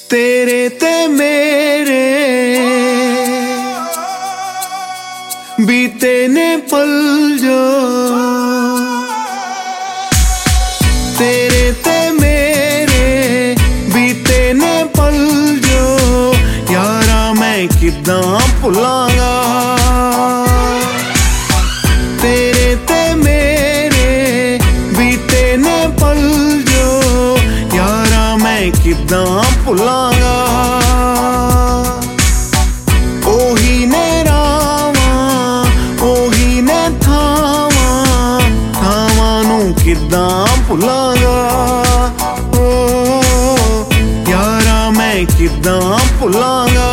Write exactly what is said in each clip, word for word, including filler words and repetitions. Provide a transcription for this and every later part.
तेरे ते मेरे बीते ने पल जो, तेरे ते मेरे बीते ने पल जो, यारा मैं किदां भुलांगा। तेरे ते मेरे बीते ने पल जो, यारा मैं किदां भुलांगा। ओही ने रावां ओही ने थावां, थावां नूं किदां भुलांगा। ओ यारा मैं किदां भुलांगा।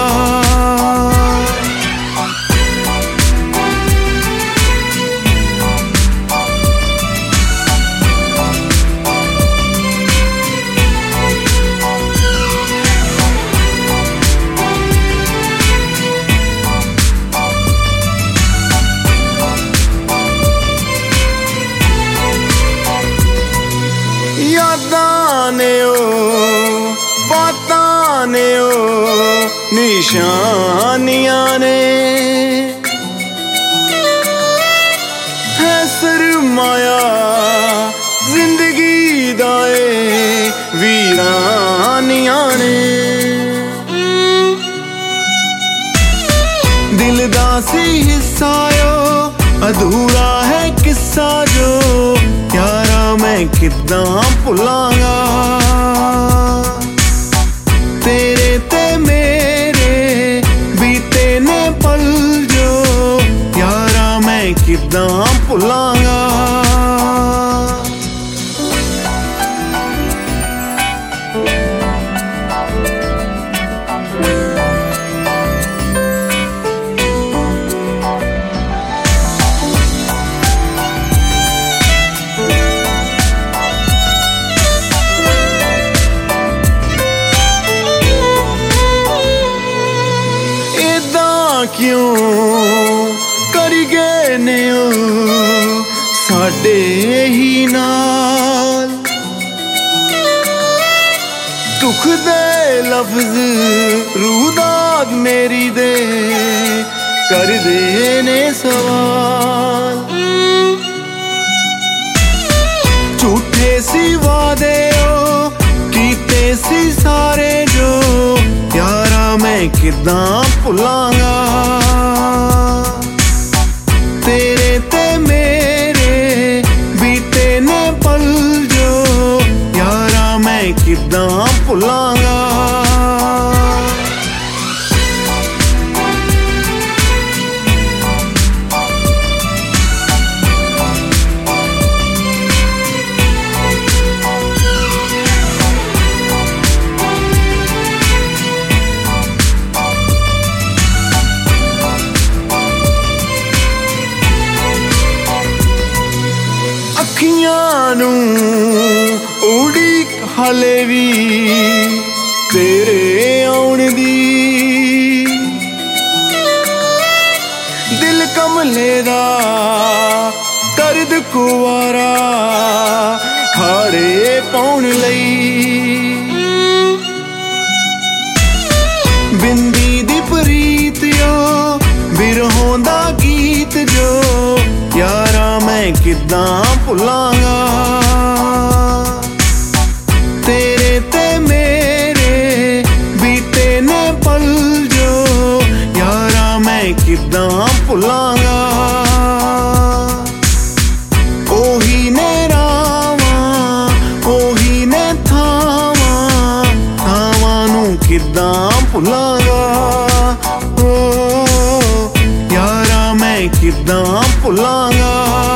यादां ने ओ बातां ने ओ निशानियां ने, है सरमाया जिंदगी दा ए वीरानियां ने। दिल दा सी हिस्सा ओ अधूरा है किस्सा जो, यारा मैं किदां भुलांगा। तेरे ते मेरे बीते ने पल जो, यारा मैं किदां भुलांगा। क्यों कर गए ने ओ साडे ही नाल, दुख दे लफ्ज रूदाद मेरी दे कर दे ने सवाल। झूठे सी वादे ओ कीते सी सारे जो, यारा मैं किदां भुलांगा। तेरे ते मेरे बीते ने पल जो, यारा मैं किदां भुलांगा। अखियां नूं उड़ीक हाले वी तेरे आउण दी, दिल कमले दा दर्द कुवारा हारे पाउण लई। बिंदी दी प्रीत यो बिरहों दा गीत जो, यारा मैं किदां भुलांगा। तेरे ते मेरे बीते ने पल जो, यारा मैं किदां भुलांगा। ओही ने रावां ओही ने थावां, थावां नूं किदां भुलांगा। ओ यारा मैं किदां भुलांगा।